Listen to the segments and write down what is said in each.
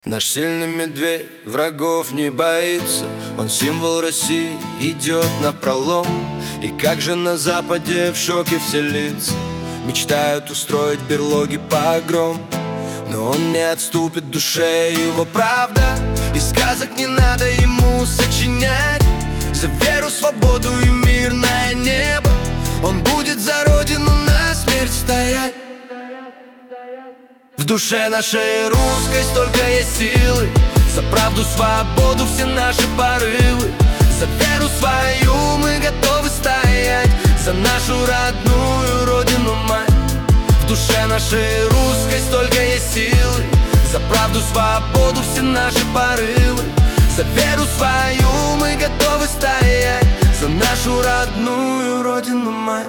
Наш сильный медведь врагов не боится. Он символ России, идет напролом. И как же на Западе в шоке все лица, мечтают устроить берлоги погром. Но он не отступит, душе его правда, и сказок не надо ему сочинять. За веру, свободу и мирное небо он будет за родину насмерть стоять. В душе нашей русской столько есть силы, за правду, свободу все наши порывы. За веру свою мы готовы стоять, за нашу родную родину мать. В душе нашей русской столько есть силы, за правду, свободу все наши порывы. За веру свою мы готовы стоять, за нашу родную родину мать.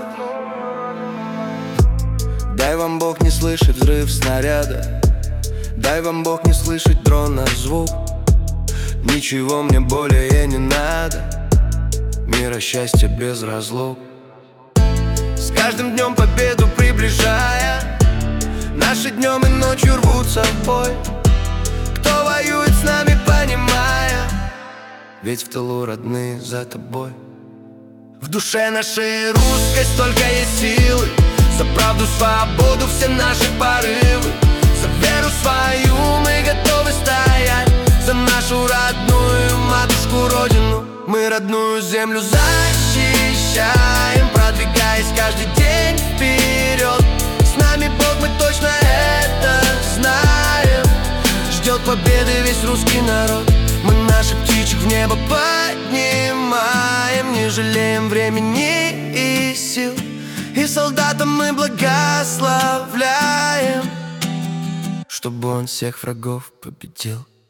Дай вам Бог не слышать взрыв снаряда, дай вам Бог не слышать дрона звук. Ничего мне более не надо, мира, счастья без разлук. С каждым днем победу приближая, наши днем и ночью рвутся в бой. Кто воюет с нами, понимая, ведь в тылу родные за тобой. В душе нашей русской столько есть силы, за правду, свободу все наши порывы. За веру свою мы готовы стоять, за нашу родную матушку родину. Мы родную землю защищаем, продвигаясь каждый день вперед. С нами Бог, мы точно это знаем. Ждет победы весь русский народ. Мы наших птичек в небо поднимаем, не жалеем времени и сил, и солдатам мы благословляем, чтобы он всех врагов победил.